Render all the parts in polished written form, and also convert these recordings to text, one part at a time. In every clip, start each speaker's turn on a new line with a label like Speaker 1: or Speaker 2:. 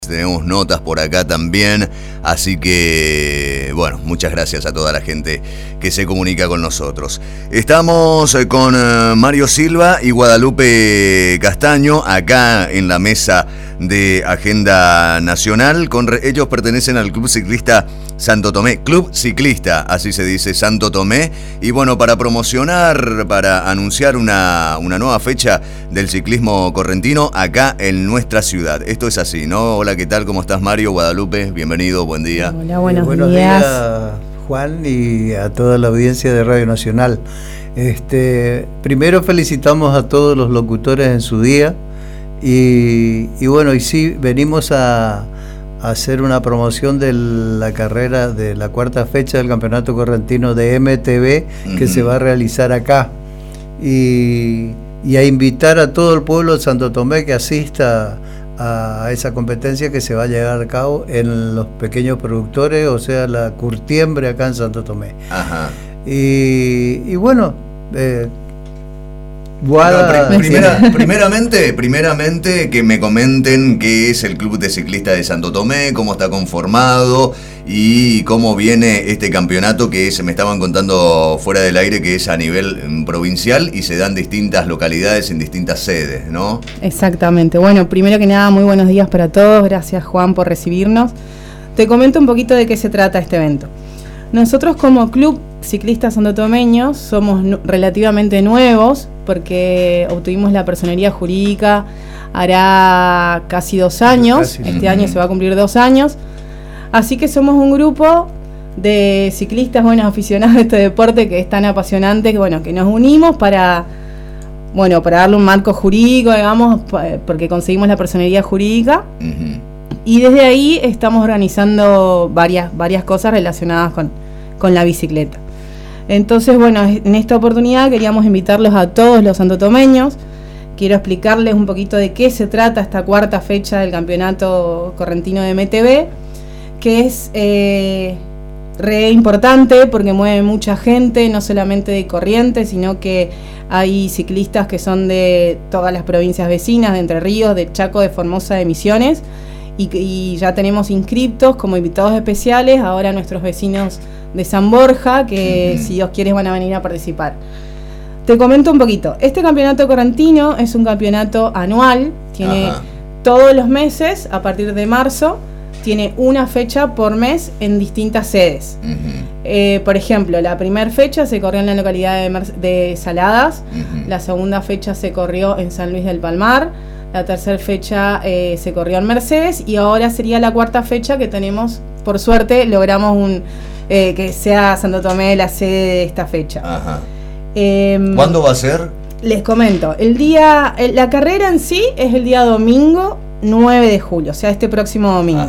Speaker 1: Tenemos notas por acá también, así que, bueno, muchas gracias a toda la gente que se comunica con nosotros. Estamos con Mario Silva y Guadalupe Castaño, acá en la mesa de Agenda Nacional. Ellos pertenecen al Club Ciclista Santo Tomé, Club Ciclista, así se dice, Santo Tomé. Y bueno, para promocionar, para anunciar una nueva fecha del ciclismo correntino acá en nuestra ciudad. Esto es así, ¿no? Hola, ¿qué tal? ¿Cómo estás, Mario? Guadalupe, bienvenido, buen día.
Speaker 2: Hola, buenos días, Juan, y a toda la audiencia de Radio Nacional. Primero felicitamos a todos los locutores en su día y bueno, y sí, venimos a hacer una promoción de la carrera de la cuarta fecha del Campeonato Correntino de MTB que se va a realizar acá y a invitar a todo el pueblo de Santo Tomé que asista a esa competencia que se va a llevar a cabo en los pequeños productores, o sea, la curtiembre acá en Santo Tomé. Ajá. Y bueno,
Speaker 1: primeramente que me comenten qué es el Club de Ciclistas de Santo Tomé, cómo está conformado y cómo viene este campeonato que me estaban contando fuera del aire, que es a nivel provincial y se dan distintas localidades en distintas sedes, ¿no?
Speaker 3: Exactamente. Bueno, primero que nada, muy buenos días para todos. Gracias, Juan, por recibirnos. Te comento un poquito de qué se trata este evento. Nosotros como Club Ciclistas santotomeños somos relativamente nuevos porque obtuvimos la personería jurídica hará casi 2 años. Este año se va a cumplir 2 años. Así que somos un grupo de ciclistas, aficionados de este deporte que es tan apasionante, que nos unimos para darle un marco jurídico, digamos, porque conseguimos la personería jurídica. Y desde ahí estamos organizando varias cosas relacionadas con la bicicleta. Entonces, en esta oportunidad queríamos invitarlos a todos los santotomeños. Quiero explicarles un poquito de qué se trata esta cuarta fecha del Campeonato Correntino de MTB, que es re importante porque mueve mucha gente, no solamente de Corrientes, sino que hay ciclistas que son de todas las provincias vecinas, de Entre Ríos, de Chaco, de Formosa, de Misiones, y ya tenemos inscriptos como invitados especiales ahora nuestros vecinos de San Borja, que si Dios quiere van a venir a participar. Te comento un poquito. Este campeonato correntino es un campeonato anual, tiene todos los meses, a partir de marzo, tiene una fecha por mes en distintas sedes. Por ejemplo, la primera fecha se corrió en la localidad de Saladas, la segunda fecha se corrió en San Luis del Palmar, la tercera fecha se corrió en Mercedes y ahora sería la cuarta fecha que tenemos, por suerte, logramos que sea Santo Tomé la sede de esta fecha.
Speaker 1: ¿Cuándo va a ser?
Speaker 3: Les comento, la carrera en sí es el día domingo 9 de julio, o sea, este próximo domingo.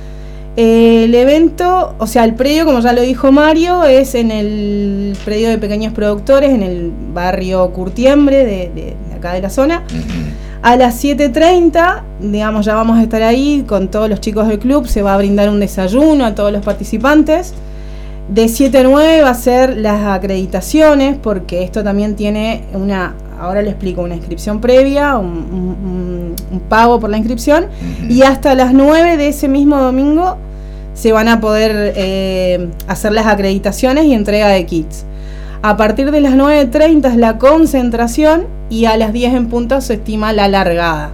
Speaker 3: El evento, o sea, el predio, como ya lo dijo Mario, es en el predio de pequeños productores, en el barrio Curtiembre de acá de la zona. A las 7:30, digamos, ya vamos a estar ahí con todos los chicos del club, se va a brindar un desayuno a todos los participantes. De 7 a 9 va a ser las acreditaciones, porque esto también tiene ahora le explico, una inscripción previa, un pago por la inscripción, y hasta las 9 de ese mismo domingo se van a poder hacer las acreditaciones y entrega de kits. A partir de las 9:30 es la concentración y a las 10 en punto se estima la largada.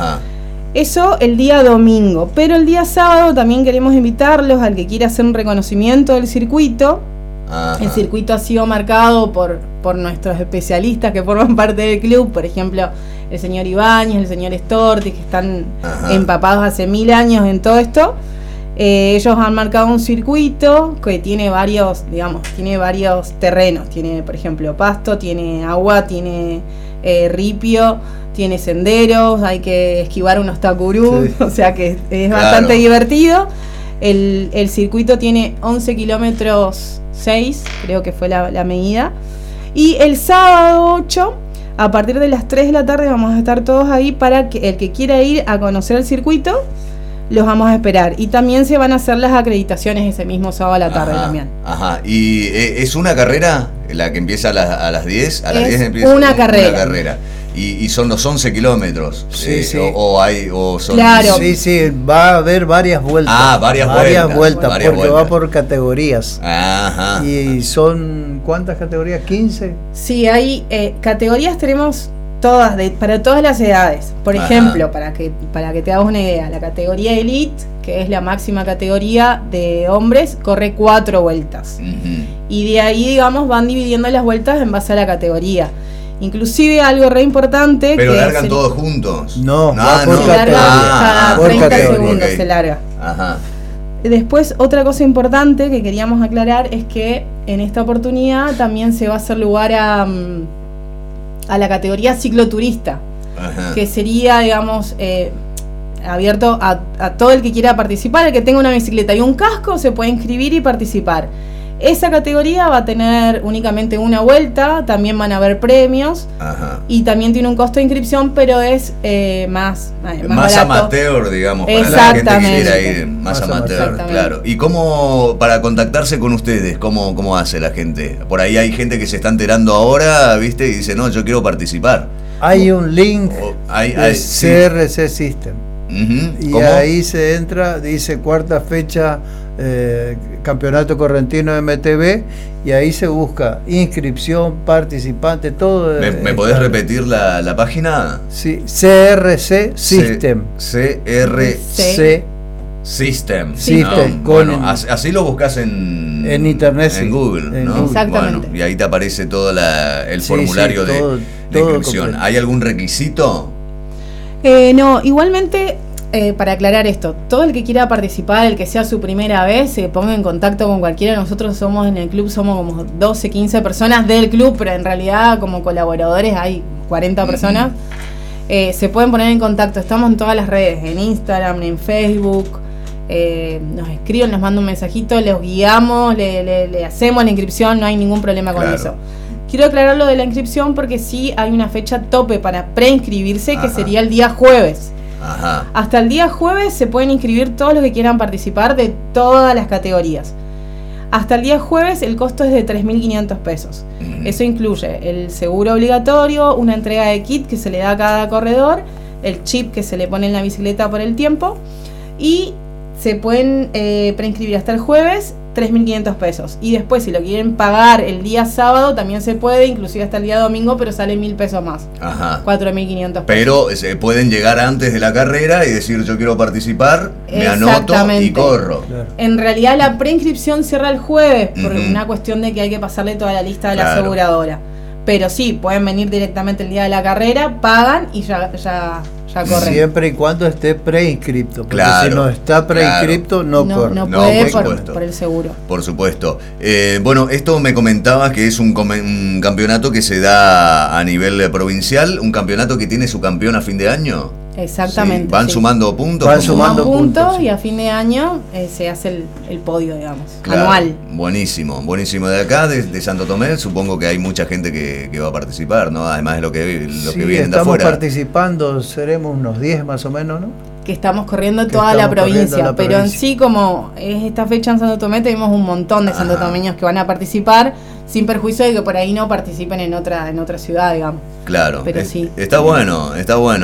Speaker 3: Eso el día domingo, pero el día sábado también queremos invitarlos al que quiera hacer un reconocimiento del circuito. El circuito ha sido marcado por nuestros especialistas que forman parte del club, por ejemplo, el señor Ibáñez, el señor Storti, que están empapados hace 1000 años en todo esto. Ellos han marcado un circuito que tiene varios terrenos. Tiene, por ejemplo, pasto, tiene agua, tiene ripio, tiene senderos, hay que esquivar unos tacurú, o sea que es bastante divertido. El circuito tiene 11 kilómetros 6, creo que fue la medida. Y el sábado 8, a partir de las 3 de la tarde, vamos a estar todos ahí para que el que quiera ir a conocer el circuito los vamos a esperar. Y también se van a hacer las acreditaciones ese mismo sábado a la tarde también.
Speaker 1: Ajá. ¿Y es una carrera la que empieza a las 10? A las 10
Speaker 3: empieza una carrera.
Speaker 1: Y son los 11 kilómetros.
Speaker 2: Sí, sí.
Speaker 1: O son...
Speaker 3: Claro.
Speaker 2: Sí, va a haber varias vueltas.
Speaker 1: Varias
Speaker 2: vueltas, porque
Speaker 1: vueltas.
Speaker 2: va por categorías.
Speaker 1: Ajá.
Speaker 2: ¿Y son cuántas categorías? ¿15?
Speaker 3: Sí, hay categorías, tenemos todas, para todas las edades. Por ejemplo, para que te hagas una idea, la categoría Elite, que es la máxima categoría de hombres, corre 4 vueltas. Y de ahí, digamos, van dividiendo las vueltas en base a la categoría. Inclusive algo re importante.
Speaker 1: ¿Pero largan todos juntos?
Speaker 2: No,
Speaker 3: se larga cada 30 segundos, se larga.
Speaker 1: Ajá.
Speaker 3: Después, otra cosa importante que queríamos aclarar es que en esta oportunidad también se va a hacer lugar a la categoría cicloturista, que sería, digamos, abierto a todo el que quiera participar, el que tenga una bicicleta y un casco se puede inscribir y participar. Esa categoría va a tener únicamente una vuelta, también van a haber premios. Y también tiene un costo de inscripción, pero es más
Speaker 1: amateur, digamos, para la gente que quiera ir más amateur, claro. ¿Y cómo, para contactarse con ustedes, cómo hace la gente? Por ahí hay gente que se está enterando ahora, ¿viste? Y dice, no, yo quiero participar.
Speaker 2: Hay un link de CRC System. Y ahí se entra, dice cuarta fecha, Campeonato Correntino MTB, y ahí se busca inscripción, participante, todo.
Speaker 1: ¿Me podés repetir la página?
Speaker 2: Sí, CRC System.
Speaker 1: CRC System. Bueno, así lo buscas en
Speaker 2: internet,
Speaker 1: en Google, ¿no?
Speaker 3: Exactamente.
Speaker 1: Bueno, y ahí te aparece todo el formulario de inscripción. Completo. ¿Hay algún requisito?
Speaker 3: No, igualmente, para aclarar esto, todo el que quiera participar, el que sea su primera vez, se ponga en contacto con cualquiera. Nosotros somos en el club, somos como 12, 15 personas del club, pero en realidad como colaboradores hay 40 personas. Se pueden poner en contacto, estamos en todas las redes, en Instagram, en Facebook. Nos escriben, nos mandan un mensajito, los guiamos, le hacemos la inscripción, no hay ningún problema con eso. Quiero aclarar lo de la inscripción porque sí hay una fecha tope para preinscribirse, que sería el día jueves. Hasta el día jueves se pueden inscribir todos los que quieran participar de todas las categorías. Hasta el día jueves el costo es de 3.500 pesos. Eso incluye el seguro obligatorio, una entrega de kit que se le da a cada corredor, el chip que se le pone en la bicicleta por el tiempo, y se pueden preinscribir hasta el jueves 3.500 pesos. Y después, si lo quieren pagar el día sábado, también se puede, inclusive hasta el día domingo, pero sale 1.000 pesos más. 4.500 pesos.
Speaker 1: Pero pueden llegar antes de la carrera y decir, yo quiero participar, me anoto y corro.
Speaker 3: En realidad la preinscripción cierra el jueves, por una cuestión de que hay que pasarle toda la lista de la aseguradora. Pero sí, pueden venir directamente el día de la carrera, pagan y ya corren.
Speaker 2: Siempre y cuando esté preinscripto, porque si no está preinscripto no corre.
Speaker 3: No puede por el seguro.
Speaker 1: Por supuesto. Bueno, esto me comentabas que es un campeonato que se da a nivel provincial, un campeonato que tiene su campeón a fin de año.
Speaker 3: Exactamente.
Speaker 1: ¿Van sumando puntos?
Speaker 3: Van sumando puntos y a fin de año se hace el podio, digamos, anual.
Speaker 1: Buenísimo. De acá, de Santo Tomé, supongo que hay mucha gente que va a participar, ¿no? Además de lo que vienen de afuera.
Speaker 2: Estamos participando, seremos unos 10 más o menos, ¿no?
Speaker 3: Que estamos corriendo toda la provincia, pero en sí, como es esta fecha en Santo Tomé, tenemos un montón de santotomeños que van a participar, sin perjuicio de que por ahí no participen en otra ciudad, digamos.
Speaker 1: Claro,
Speaker 3: pero sí.
Speaker 1: Está bueno.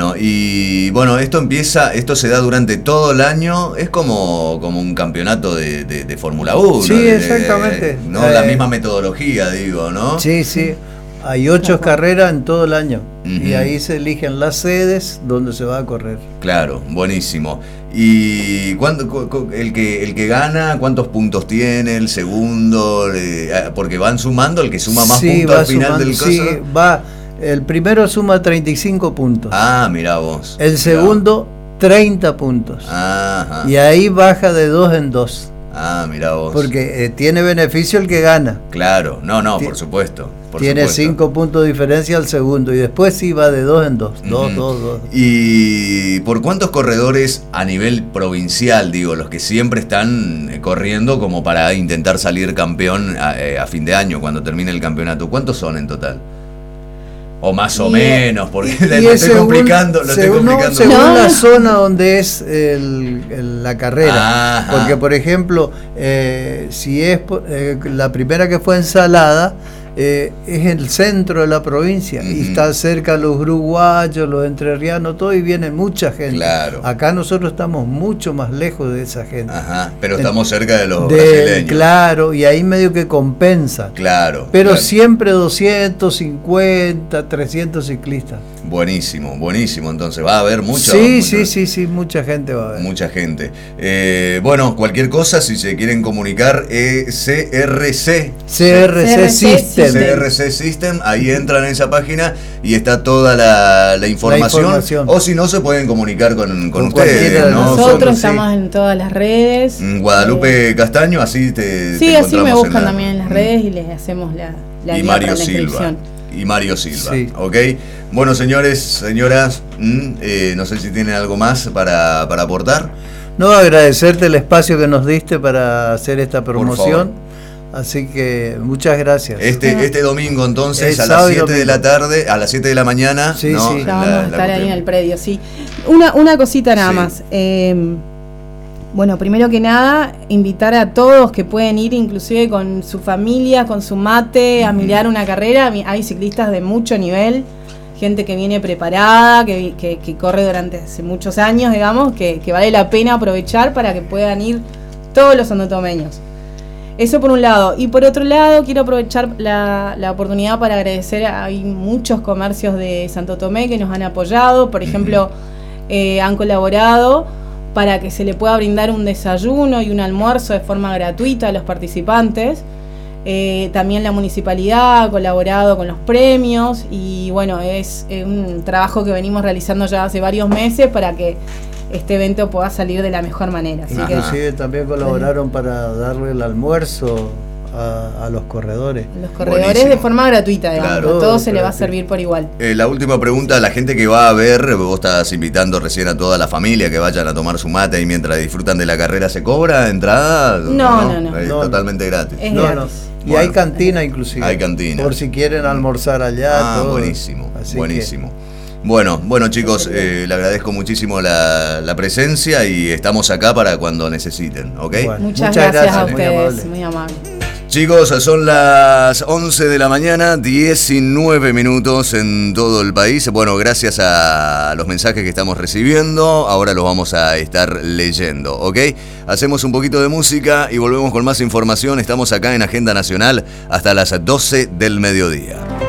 Speaker 1: Y bueno, esto se da durante todo el año, es como un campeonato de Fórmula 1.
Speaker 2: Sí, exactamente.
Speaker 1: ¿No? La misma metodología, digo, ¿no?
Speaker 2: Sí. Hay 8 carreras en todo el año. Y ahí se eligen las sedes donde se va a correr.
Speaker 1: Claro, buenísimo. ¿Y el que gana, cuántos puntos tiene? ¿El segundo? Porque van sumando, el que suma más puntos al final del coso.
Speaker 2: Sí, el primero suma 35 puntos.
Speaker 1: Mirá vos.
Speaker 2: El segundo, 30 puntos. Y ahí baja de 2 en 2.
Speaker 1: Mirá vos.
Speaker 2: Porque tiene beneficio el que gana.
Speaker 1: Claro, por supuesto.
Speaker 2: Tiene 5 puntos de diferencia al segundo. Y después sí va de 2 en 2. 2.
Speaker 1: ¿Y por cuántos corredores a nivel provincial, digo, los que siempre están corriendo como para intentar salir campeón a fin de año, cuando termine el campeonato? ¿Cuántos son en total? O más o menos, porque lo
Speaker 2: estoy complicando. Según la zona donde es la carrera.
Speaker 1: Ajá.
Speaker 2: Porque, por ejemplo, si es la primera que fue en Salada, es el centro de la provincia y está cerca los uruguayos, los entrerrianos, todo, y viene mucha gente.
Speaker 1: Claro.
Speaker 2: Acá nosotros estamos mucho más lejos de esa gente.
Speaker 1: Ajá, pero estamos cerca de los brasileños.
Speaker 2: Claro, y ahí medio que compensa.
Speaker 1: Claro.
Speaker 2: Pero siempre 250, 300 ciclistas.
Speaker 1: Buenísimo, buenísimo. Entonces va a haber mucha
Speaker 2: Sí, mucha gente va a haber.
Speaker 1: Mucha gente. Bueno, cualquier cosa, si se quieren comunicar, CRC System. CRC System, ahí entran en esa página y está toda la información. O si no, se pueden comunicar con ustedes, ¿no?
Speaker 3: Nosotros estamos en todas las redes.
Speaker 1: Guadalupe Castaño, así te
Speaker 3: así me buscan también en las redes y les hacemos la
Speaker 1: y
Speaker 3: guía
Speaker 1: Mario
Speaker 3: para la
Speaker 1: Silva. Y Mario Silva,
Speaker 2: sí.
Speaker 1: ¿ok? Bueno, señores, señoras, no sé si tienen algo más para aportar.
Speaker 2: No, agradecerte el espacio que nos diste para hacer esta promoción. Así que muchas gracias.
Speaker 1: Este domingo entonces a las 7 de la tarde, a las 7 de la mañana.
Speaker 2: Sí,
Speaker 1: ¿no?
Speaker 2: sí.
Speaker 3: Ya vamos a estar ahí en el predio, sí. Una cosita nada más. Bueno, primero que nada, invitar a todos que pueden ir inclusive con su familia, con su mate, a mirar una carrera. Hay ciclistas de mucho nivel, gente que viene preparada, que corre durante hace muchos años, digamos, que vale la pena aprovechar para que puedan ir todos los santotomeños. Eso por un lado. Y por otro lado, quiero aprovechar la oportunidad para agradecer. Hay muchos comercios de Santo Tomé que nos han apoyado. Por ejemplo, han colaborado para que se le pueda brindar un desayuno y un almuerzo de forma gratuita a los participantes. También la municipalidad ha colaborado con los premios y bueno, es un trabajo que venimos realizando ya hace varios meses para que este evento pueda salir de la mejor manera. Así
Speaker 2: inclusive también colaboraron para darle el almuerzo a los corredores.
Speaker 3: Los corredores buenísimo. De forma gratuita, digamos, claro, a todos se le va a servir por igual.
Speaker 1: La última pregunta, la gente que va a ver, vos estás invitando recién a toda la familia que vayan a tomar su mate y mientras disfrutan de la carrera, ¿se cobra entrada?
Speaker 3: No.
Speaker 1: Es totalmente gratis.
Speaker 3: Es gratis.
Speaker 2: Y bueno, hay cantina inclusive.
Speaker 1: Hay cantina.
Speaker 2: Por si quieren almorzar allá. Todo.
Speaker 1: Buenísimo, buenísimo. Bueno chicos, le agradezco muchísimo la presencia y estamos acá para cuando necesiten, ¿ok?
Speaker 3: Bueno, muchas gracias a ustedes, muy amable.
Speaker 1: Chicos, son las 11 de la mañana, 19 minutos en todo el país. Bueno, gracias a los mensajes que estamos recibiendo, ahora los vamos a estar leyendo, ¿ok? Hacemos un poquito de música y volvemos con más información. Estamos acá en Agenda Nacional hasta las 12 del mediodía.